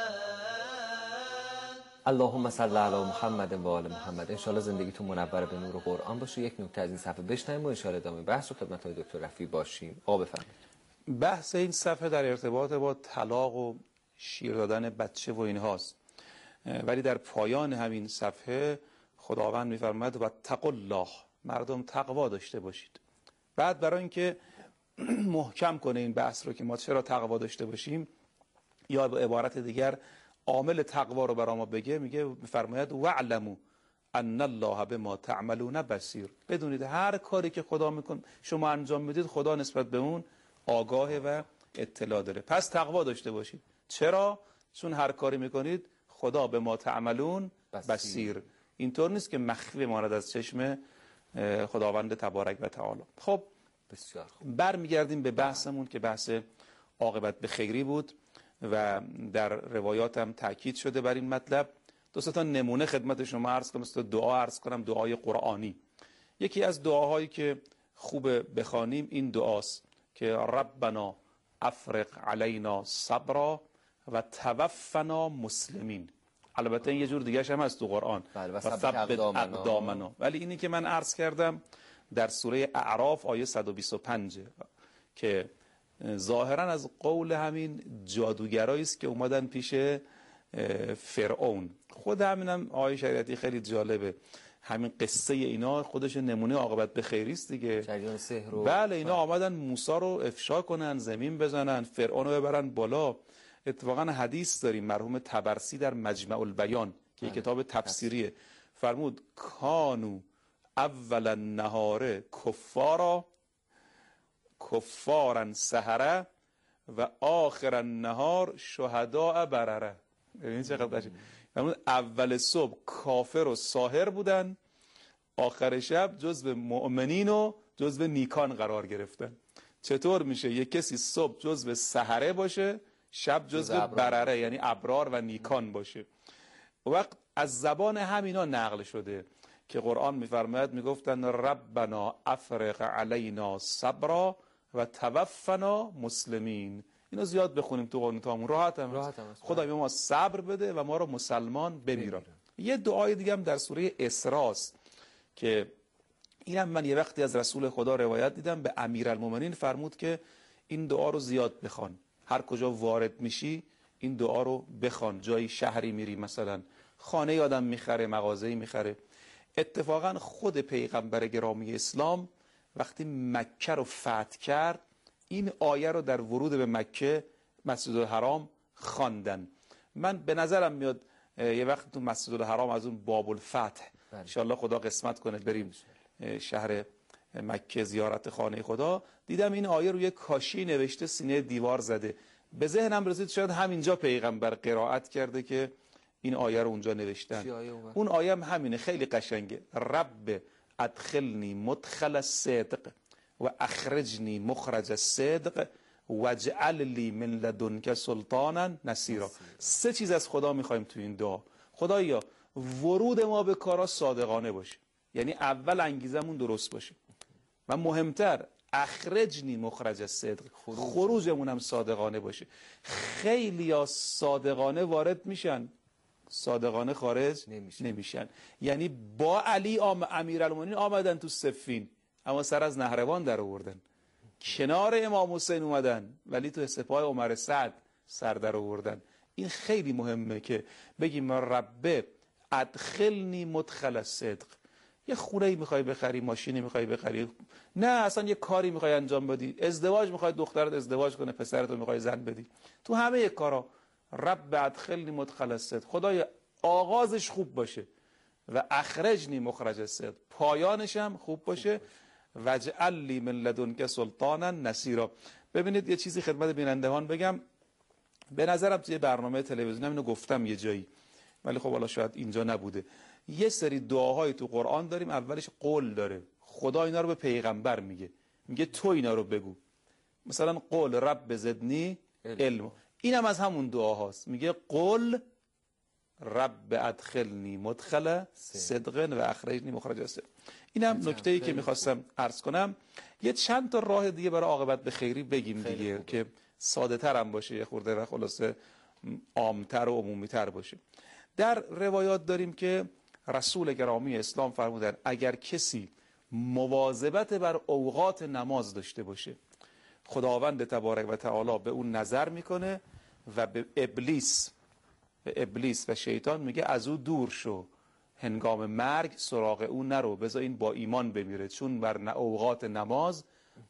اللهم صل علی محمد و آل محمد. انشالله زندگیتون منور به نور قرآن باشه. یک نکته از این صفحه بشنویم و انشالله ادامه بحث و خدمت های دکتر رفیعی باشیم. بفرمایید. بحث این صفحه در ارتباط با طلاق و شیر دادن بچه و اینهاست، ولی در پایان همین صفحه خداوند می‌فرماید و تقوا الله، مردم تقوا داشته باشید. بعد برای اینکه محکم کنه این بحث رو که ما چرا تقوا داشته باشیم، یا به عبارت دیگر عامل تقوا رو برای ما بگه، می‌فرماید واعلموا ان الله بما تعملون بصیر. بدونید هر کاری که خدا شما انجام میدید خدا نسبت به اون آگاهه و اطلاع داره. پس تقوا داشته باشید. چرا؟ چون هر کاری میکنید خدا به ما تعملون بصیر. اینطور نیست که مخفی بماند از چشم خداوند تبارک و تعالی. خب بسیار خوب. برمیگردیم به بحثمون که بحث عاقبت به خیری بود و در روایات هم تاکید شده بر این مطلب. دو تا نمونه خدمت شما عرض کنم، دعا عرض کنم، دعای قرآنی. یکی از دعاهایی که خوب بخوانیم این دعاست که ربنا افرغ علینا صبرا و توفنا مسلمین. البته این یه جور دیگه هم هست تو قرآن، و ثبت اقدامنا، ولی اینی که من عرض کردم در سوره اعراف آیه 125 که ظاهرا از قول همین جادوگرایی است که اومدن پیش فرعون. خود همینم آیه شریعتی خیلی جالبه، همین قصه اینا خودش نمونه عاقبت به خیری است دیگه. جریان سحر و بله، اینا آمدن موسی رو افشا کنن، زمین بزنن، فرعون رو ببرن بالا. اتفاقا حدیث داریم مرحوم طبرسی در مجمع البیان که یک کتاب تفسیریه فرمود کانو اول النهار کفارا سحره و آخر النهار شهداء برره. ببینید چقدر قشنگه. اول صبح کافر و ساحر بودن، آخر شب جزو مؤمنین و جزو نیکان قرار گرفتن. چطور میشه یک کسی صبح جزو سحره باشه، شب جزو برره یعنی ابرار و نیکان باشه. وقت از زبان همینا نقل شده که قرآن میفرماید میگفتن ربنا افرغ علینا صبرا و توفنا مسلمین. اینو زیاد بخونیم تو قرآن تامون، راحت هم خدای به ما صبر بده و ما رو مسلمان بمیران. یه دعای دیگه هم در سوره اسراء که اینم من یه وقتی از رسول خدا روایت دیدم، به امیرالمومنین فرمود که این دعا رو زیاد بخوان، هر کجا وارد میشی این دعا رو بخوان. جایی شهری میری، مثلا خانه آدم میخره، مغازه‌ای میخره. اتفاقا خود پیغمبر گرامی اسلام وقتی مکه رو فتح کرد این آیه رو در ورود به مکه مسجد الحرام خواندن. من به نظرم میاد یه وقت تو مسجد الحرام از اون باب الفتح ان شاء الله خدا قسمت کنه بریم شهر مکه زیارت خانه خدا، دیدم این آیه روی کاشی نوشته سینه دیوار زده. به ذهنم رسید شاید همینجا پیغمبر قرائت کرده که این آیه رو اونجا نوشتن. اون آیه هم همینه، خیلی قشنگه. رب ادخلنی مدخل الصدق و اخرجنی مخرج الصدق واجعل لی من لدنک سلطانا نصیرا. سه چیز از خدا میخوایم تو این دعا. خدایا ورود ما به کارا صادقانه باشه، یعنی اول انگیزمون درست باشه، و مهمتر اخرجنی مخرج الصدق، خروجمون هم صادقانه باشه. خیلی صادقانه وارد میشن، صادقانه خارج نمیشن. یعنی با علی امیرالمومنین آمدن تو صفین اما سر از نهروان در آوردن، کنار امام حسین اومدن ولی تو سپاه عمر سعد سر در آوردن. این خیلی مهمه که بگیم رب ادخلنی مدخل الصدق. یه خونه‌ای میخوای بخری، ماشینی میخوای بخری، نه اصلا یه کاری میخوای انجام بدی، ازدواج میخوای دخترت ازدواج کنه، پسرت رو میخوای زن بدی، تو همه کارا رب ادخلنی مدخل الصدق. خدای آغازش خوب باشه و اخرجنی مخرج الصدق، پایانش هم خوب باشه. واجعل لی من لدنک سلطانا نصیرا. ببینید یه چیزی خدمت بینندگان بگم، به نظرم توی برنامه تلویزیونی اینو گفتم یه جایی، ولی خب حالا شاید اینجا نبوده. یه سری دعاهای تو قرآن داریم اولش قول داره، خدا اینا رو به پیغمبر میگه تو اینا رو بگو. مثلا قول رب زدنی علم، اینم از همون دعاهاست. میگه قول رب ادخلنی مدخل صدق و اخرجنی مخرج الصدق. اینم نکته‌ای که میخواستم عرض کنم. یه چند تا راه دیگه برای عاقبت به خیری بگیم دیگه که ساده تر هم باشه، یه خورده و خلاصه عامتر و عمومی تر باشه. در روایات داریم که رسول گرامی اسلام فرمودن اگر کسی مواظبت بر اوقات نماز داشته باشه، خداوند تبارک و تعالی به اون نظر میکنه و به ابلیس و شیطان میگه از او دور شو، هنگام مرگ سراغ او نرو، بذار این با ایمان بمیره، چون بر اوقات نماز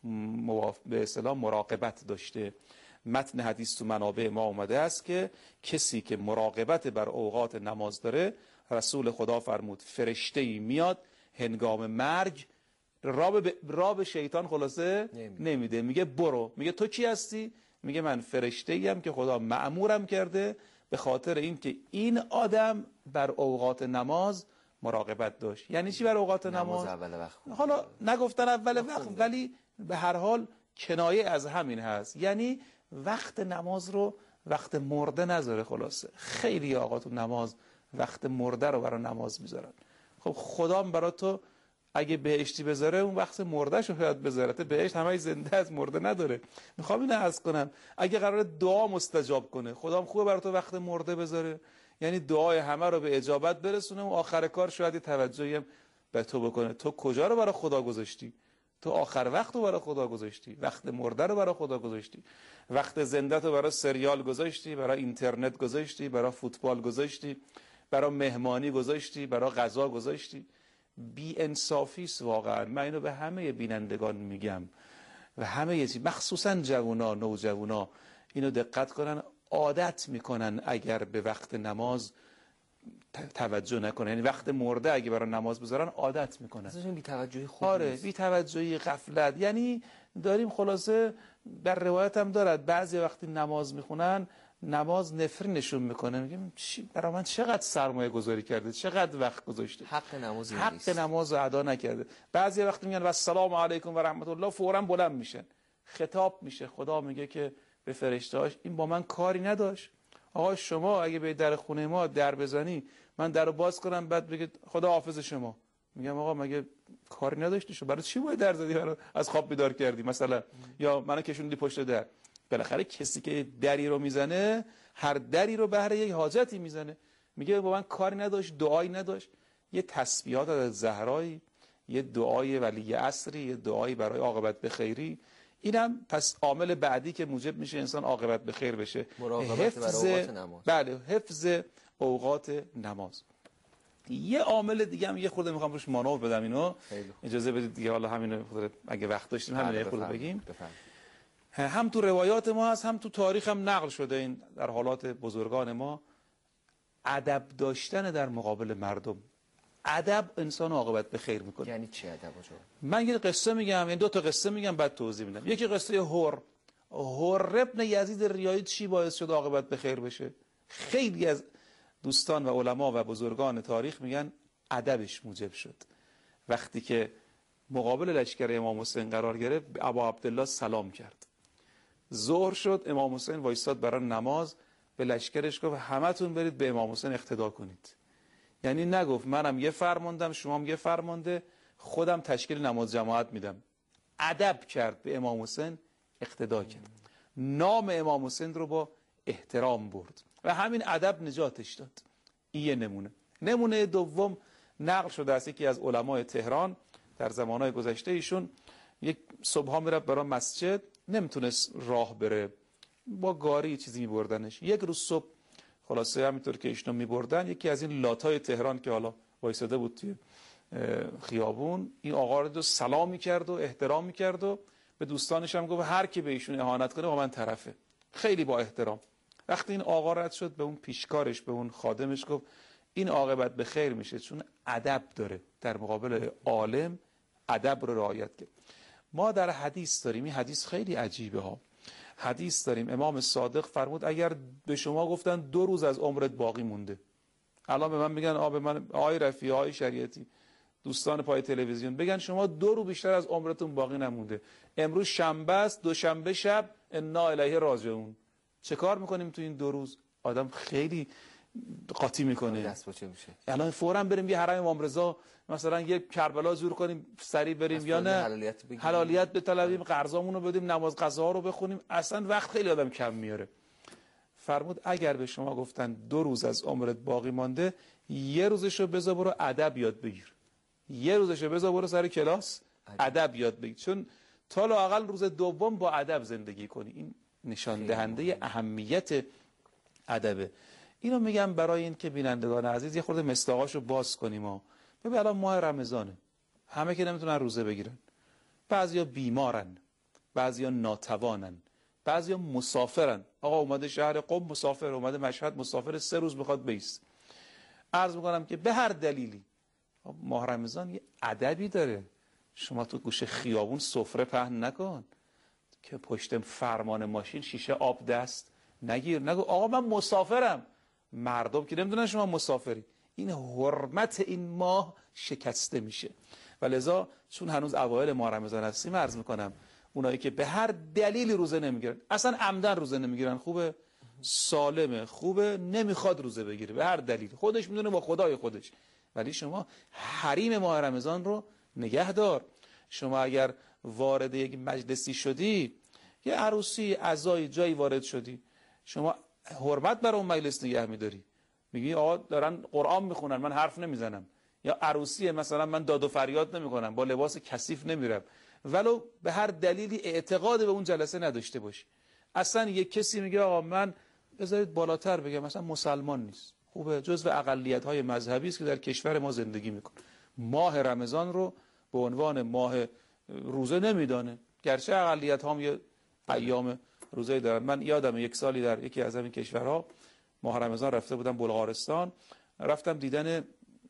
به اصطلاح مراقبت داشته. متن حدیث تو منابع ما اومده است که کسی که مراقبت بر اوقات نماز داره، رسول خدا فرمود فرشته‌ای میاد هنگام مرگ را به شیطان خلاصه نمیده، میگه برو. میگه تو کی هستی؟ میگه من فرشته‌ای ام که خدا مأمورم کرده به خاطر اینکه این آدم بر اوقات نماز مراقبت داشت. یعنی چی بر اوقات نماز؟ اول وقت. حالا نگفتن اول وقت، ولی به هر حال کنایه از همین هست. یعنی وقت نماز رو وقت مرده نذاره. خلاصه خیلی آقا تو نماز وقت مرده رو برای نماز میذارن. خب خدا برای تو اگه بهشتی بذاره اون وقت مرده شو باید بذاره. بهشت همه زنده از مرده نداره. میخوام اینو عرض کنم اگه قرار دعا مستجاب کنه، خدا هم خوبه برای تو وقت مرده بذاره، یعنی دعای همه رو به اجابت برسونه و آخر کار شاید توجهی هم به تو بکنه. تو کجا رو برای خدا گذاشتی؟ تو آخر وقت رو برای خدا گذاشتی، وقت مرده رو برای خدا گذاشتی، وقت زنده رو برای سریال گذاشتی، برای اینترنت گذاشتی، برای فوتبال گذاشتی، برای مهمانی گذاشتی، برای غذا گذاشتی. بی انصافی است واقعا. من اینو به همه بینندگان میگم و همه چیز، مخصوصا جوونا، نوجوانا اینو دقت کنن، عادت میکنن اگر به وقت نماز توجه نکنه، یعنی وقت مرده اگه برای نماز بذارن عادت میکنن. اصلا بی توجهی خوب آره نیست. بی توجهی، غفلت. یعنی داریم خلاصه در روایت هم دارد بعضی وقتی نماز میخونن نماز نفری نشون میکنه، میگم برای من چقدر سرمایه گذاری کرده، چقدر وقت گذاشته، حق نماز نماز رو ادا نکرده. بعضی وقتی میگن و السلام علیکم و رحمت الله فوراً بلند میشن، خطاب میشه. خدا میگه که به فرشته‌هاش این با من کاری نداشت. آقا شما اگه به در خونه ما در بزنی من درو باز کنم بعد بگید خدا حافظ شما، میگم آقا مگه کاری نداشتی شما، برای چی باید در زدی، برای از خواب بیدار کردی مثلا، یا منو کشوندی پشت در؟ بالاخره کسی که دری رو میزنه هر دری رو بهره یک حاجتی میزنه. میگه با من کاری نداشت، دعایی نداشت. یه تسبیحات از زهرایی، یه دعای ولی عصری، یه دعایی برای عاقبت به خیری. اینم پس عامل بعدی که موجب میشه انسان عاقبت به خیر بشه، حفظ اوقات نماز. بله، حفظ اوقات نماز. یه عامل دیگه هم یه خورده میخوام روش مانور بدم اینو، اجازه بدید دیگه، حالا همینو اگه وقت داشتیم همین یه خورده بگیم. هم تو روایات ما هست هم تو تاریخ هم نقل شده این در حالات بزرگان ما، ادب داشتن در مقابل مردم. ادب انسان عاقبت به خیر میکنه. یعنی چی ادب آجا؟ من یه قصه میگم، یعنی دو تا قصه میگم بعد توضیح میدم. یکی قصه هور ابن یزید ریایی چی باعث شد عاقبت به خیر بشه. خیلی از دوستان و علما و بزرگان تاریخ میگن ادبش موجب شد. وقتی که مقابل لشکر امام حسین قرار گرفت ابا عبدالله سلام کرد. ظهر شد، امام حسین وایساد برای نماز، به لشکرش گفت همتون برید به امام حسین اقتدا کنید. یعنی نگفت منم یه فرماندم شما هم یه فرمانده، خودم تشکیل نماز جماعت میدم. ادب کرد، به امام حسین اقتدا کرد، نام امام حسین رو با احترام برد و همین ادب نجاتش داد. این یه نمونه. نمونه دوم نقل شده است یکی از علمای تهران در زمانهای گذشته، ایشون یک صبحا میرفت برای مسجد، نمیتونست راه بره، با گاری چیزی میبردنش. یک روز صبح خلاصه همینطور که ایشون میبردن، یکی از این لاتای تهران که حالا وایساده بود توی خیابون، این آقا رو سلام میکرد و احترام میکرد و به دوستانش هم گفت هر کی به ایشون اهانت کنه با من طرفه، خیلی با احترام. وقتی این آقا رد شد، به اون پیشکارش، به اون خادمش گفت این عاقبت به خیر میشه چون ادب داره، در مقابل عالم ادب رو رعایت کرد. ما در حدیث داریم، این حدیث خیلی عجیبه ها، حدیث داریم امام صادق فرمود اگر به شما گفتن 2 روز از عمرت باقی مونده، الان به من میگن به من آقای رفیعی، آقای شریعتی، دوستان پای تلویزیون بگن شما 2 روز بیشتر از عمرتون باقی نمونده، امروز شنبه است، دوشنبه شب انا الیه راجعون، چه کار میکنیم تو این 2 روز؟ آدم خیلی قاطی میکنه. دست با چه میشه؟ الان فوراً بریم یه حرم امام رضا مثلا یه کربلا زور کنیم سریع بریم، یا نه حلالیت بطلبیم، قرضامون رو بدیم، نماز قضا رو بخونیم، اصلا وقت خیلی آدم کم میاره. فرمود اگر به شما گفتن 2 روز از عمرت باقی مانده، 1 روزشو بذار برو ادب یاد بگیر، 1 روزشو بذار برو سر کلاس ادب یاد بگیر، چون تا لااقل روز دوم با ادب زندگی کنی. این نشان دهنده اهمیت ادبه. اینو میگم برای این که بینندگان عزیز یه خورده مصداقاشو باز کنیم. ما ببین الان ماه رمضانه، همه که نمیتونن روزه بگیرن، بعضیا بیمارن، بعضیا ناتوانن، بعضیا مسافرن. آقا اومده شهر قم مسافر، اومده مشهد مسافر، 3 روز میخواد بیست. عرض میکنم که به هر دلیلی ماه رمضان یه ادبی داره. شما تو گوشه خیابون سفره پهن نکن که پشت فرمان ماشین شیشه آب دست نگیر، نگو آقا من مسافرم، مردم که نمیدونن شما مسافری. این حرمت این ماه شکسته میشه. و لذا چون هنوز اوایل ماه رمضان هستیم، عرض میکنم اونایی که به هر دلیلی روزه نمیگیرن، اصلا عمدن روزه نمیگیرن، خوبه، سالمه، خوبه، نمیخواد روزه بگیره به هر دلیل، خودش میدونه با خدای خودش، ولی شما حریم ماه رمضان رو نگه دار. شما اگر وارد یک مجلسی شدی، یه عروسی عزای جایی وارد شدی، شما حرمت برای اون مجلس نگه میداری، میگی آقا دارن قرآن میخونن من حرف نمیزنم، یا عروسیه مثلا من داد و فریاد نمیکنم، با لباس کثیف نمیرم، ولو به هر دلیلی اعتقاد به اون جلسه نداشته باشی. اصلا یک کسی میگه آقا من، بذارید بالاتر بگم، مثلا مسلمان نیست، خوبه، جزو اقلیت‌های مذهبی است که در کشور ما زندگی میکنه، ماه رمضان رو به عنوان ماه روزه نمیدانه، گرچه اقلیت‌ها هم یه ایام روزه دارن. من یادم یک سالی در یکی از این کشورها ماه رمضان رفته بودم بلغارستان، رفتم دیدن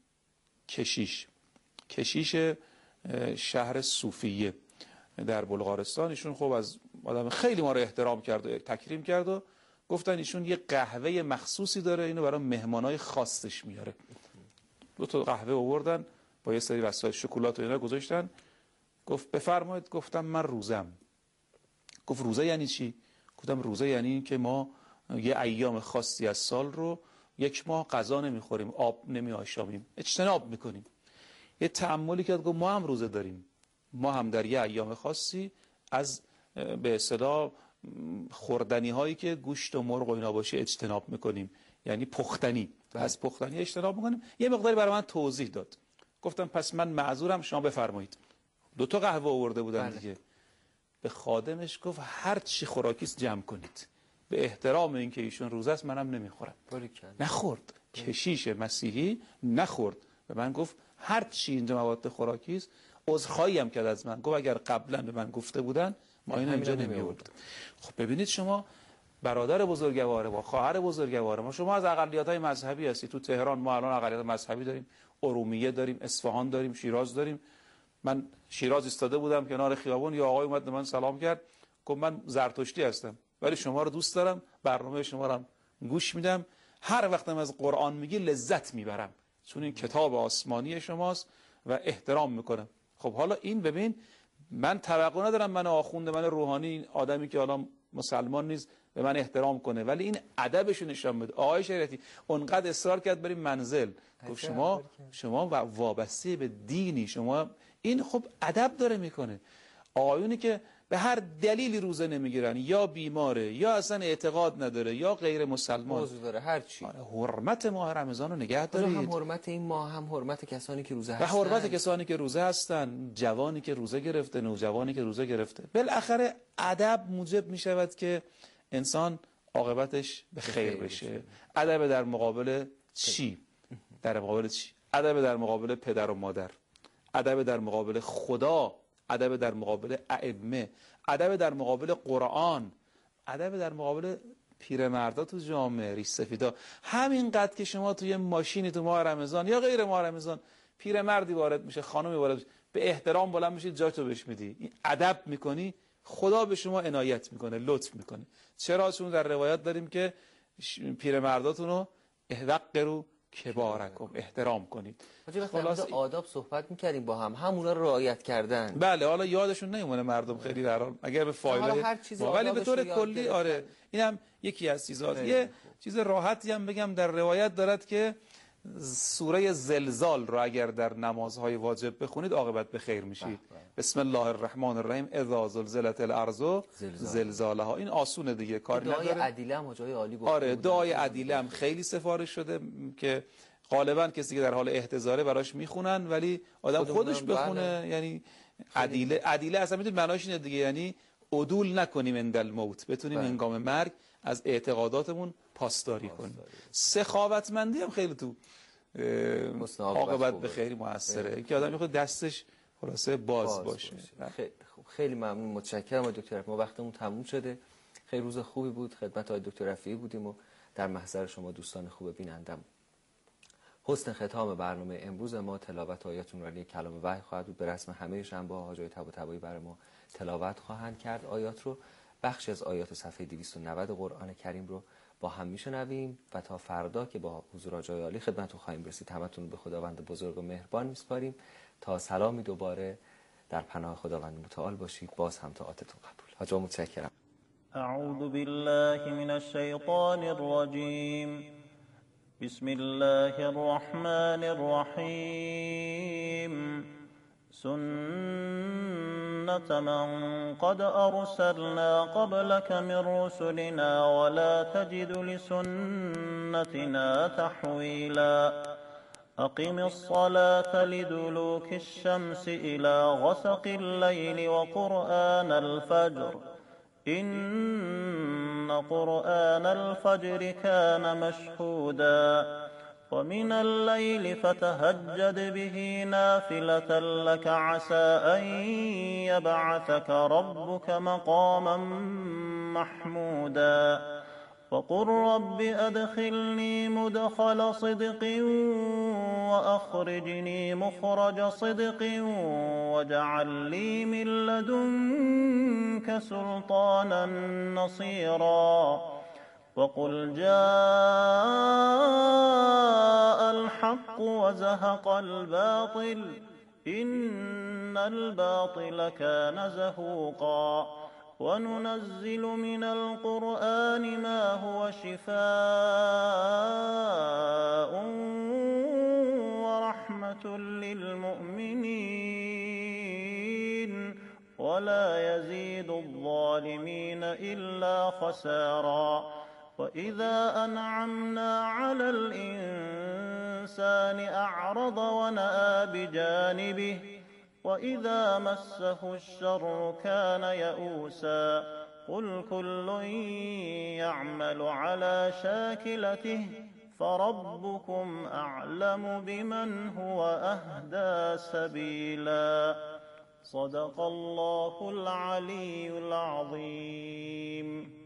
کشیش شهر صوفیه در بلغارستان. ایشون خب از آدم خیلی ما رو احترام کرد و تکریم کرد و گفتن ایشون یه قهوه مخصوصی داره، اینو برای مهمانای خاصش میاره. 2 تا قهوه آوردن با یه سری وسایل شکلات و اینا گذاشتن. گفت بفرمایید. گفتم من روزم. گفت روزه یعنی چی؟ گفتم روزه یعنی این که ما یه ایام خاصی از سال رو 1 ماه غذا نمیخوریم، آب نمیآشامیم، اجتناب میکنیم. یه تأملی کرد گفت ما هم روزه داریم، ما هم در یه ایام خاصی از به اصطلاح خوردنی هایی که گوشت و مرغ و اینا باشه اجتناب میکنیم، یعنی پختنی، از پختنی اجتناب میکنیم. یه مقداری برای من توضیح داد. گفتم پس من معذورم، شما بفرمایید. 2 تا قهوه آورده بودن دیگه. به خادمش گفت هر چی خوراکیست جمع کنید، به احترام اینکه ایشون روزه است منم نمیخورم. نخورد. کشیش مسیحی نخورد. به من گفت هر چی اینجا مواد خوراکیست. عذرخواهی هم کرد از من، گفت اگر قبلا به من گفته بودن ما اینو اینجا نمی‌آوردیم. خب ببینید شما برادر بزرگوار ما، خواهر بزرگوار ما، شما از اقلیت‌های مذهبی هستی. تو تهران ما الان اقلیت مذهبی داریم، ارومیه داریم، اصفهان داریم، شیراز داریم. من شیراز ایستاده بودم کنار خیابون، یا آقای اومد به من سلام کرد، گفت من زرتشتی هستم ولی شما رو دوست دارم، برنامه شما رو گوش میدم، هر وقتم از قرآن میگی لذت میبرم، چون این کتاب آسمانی شماست و احترام میکنم. خب حالا این ببین، من توقع ندارم من آخوند، من روحانی، آدمی که حالا مسلمان نیست به من احترام کنه، ولی این ادبشو نشون بده. آقای شریعتی اونقدر اصرار کرد بریم منزل، گفت شما وابسته به دینی، شما این خب ادب داره میکنه. آقایونی که به هر دلیلی روزه نمیگیرن، یا بیماره یا اصلا اعتقاد نداره یا غیر مسلمان، موضوع داره هر چی، حرمت ماه رمضان رو نگه دارید. هم حرمت این ماه، هم حرمت کسانی که روزه هستن، و حرمت کسانی که روزه هستن، جوانی که روزه گرفته، نوجوانی که روزه گرفته. بالاخره ادب موجب میشود که انسان عاقبتش به خیر بشه. ادب در مقابل چی؟ در مقابل چی؟ ادب در مقابل پدر و مادر، ادب در مقابل خدا، ادب در مقابل ائمه، ادب در مقابل قرآن، ادب در مقابل پیرمردا تو جامعه، ریش سفیدا. همینقدر که شما توی ماشینی تو ماه رمضان یا غیر ماه رمضان پیرمردی وارد میشه، خانمی وارد میشه، به احترام بلند میشید جاتو بهش میدی، این ادب میکنی، خدا به شما عنایت میکنه، لطف میکنه. چرا؟ چون در روایت داریم که پیرمرداتون رو احتقروا کبارکم، احترام کنید. خلاص آداب صحبت میکردیم با هم، همونا رو رعایت کردن. بله، حالا یادشون نمیمونه مردم خیلی در حال اگر به فایده، ولی به طور کلی آره اینم یکی از چیزاست. یه چیز راحتی هم بگم، در روایت دارد که سوره زلزال رو اگر در نمازهای واجب بخونید عاقبت به خیر میشید. بسم الله الرحمن الرحیم، اذا زلزلت الارض زلزالها. این آسونه دیگه، کاری نداره. دعای عدیله هم جای عالی گفته. آره، دعای عدیله هم خیلی سفارش شده که غالبا کسی که در حال احتضاره براش میخونن، ولی آدم خودش بخونه. یعنی عدیله اصلا میتونید معناش اینه دیگه، یعنی عدول نکنیم اندل موت، بتونیم هنگام مرگ از اعتقاداتمون پاسداری کنیم. سخاوتمندی هم خیلی تو عاقبت به خیر موثره، اینکه آدم میخواد دستش خلاصه باز باشه. خیلی خوب، خیلی ممنون، متشکرم آقای دکتر رفیعی. ما وقتمون تموم شده. خیلی روز خوبی بود، خدمت آقای دکتر رفیعی بودیم و در محضر شما دوستان خوب بینندم. حسن ختام برنامه امروز ما تلاوت آیات نورانی کلام وحی خواهد بود. به رسم همه شنبه‌ها حاجی طباطبایی برای ما تلاوت خواهند کرد آیات رو. بخشی از آیات صفحه 290 قرآن کریم رو با هم میشنویم و تا فردا که با حضور جای عالی خدمتتون خواهیم رسید. همتون به خداوند بزرگ و مهربان میسپاریم تا سلامی دوباره در پناه خداوند متعال باشید. باز هم طاعتتون قبول. حاجی متشکرم. اعوذ بالله من الشیطان الرجیم. بسم الله الرحمن الرحیم. سنت من قد ارسلنا قبلك من رسلنا ولا تجد لسنتنا تحویلا. اقم الصلاة لدلوك الشمس الى غسق الليل وقرآن الفجر إن قرآن الفجر كان مشهودا. ومن الليل فتهجد به نافلة لك عسى أن يبعثك ربك مقاما محمودا. وقل رب أدخلني مدخل صدق وأخرجني مخرج صدق واجعل لي من لدنك سلطانا نصيرا. وقل جاء الحق وزهق الباطل إن الباطل كان زهوقا. وننزل من القرآن ما هو شفاء ورحمة للمؤمنين ولا يزيد الظالمين إلا خسارا. وإذا أنعمنا على الإنسان أعرض ونأى بجانبه وإذا مسه الشر كان يئوسا. قل كل يعمل على شاكلته فربكم أعلم بمن هو أهدى سبيلا. صدق الله العلي العظيم.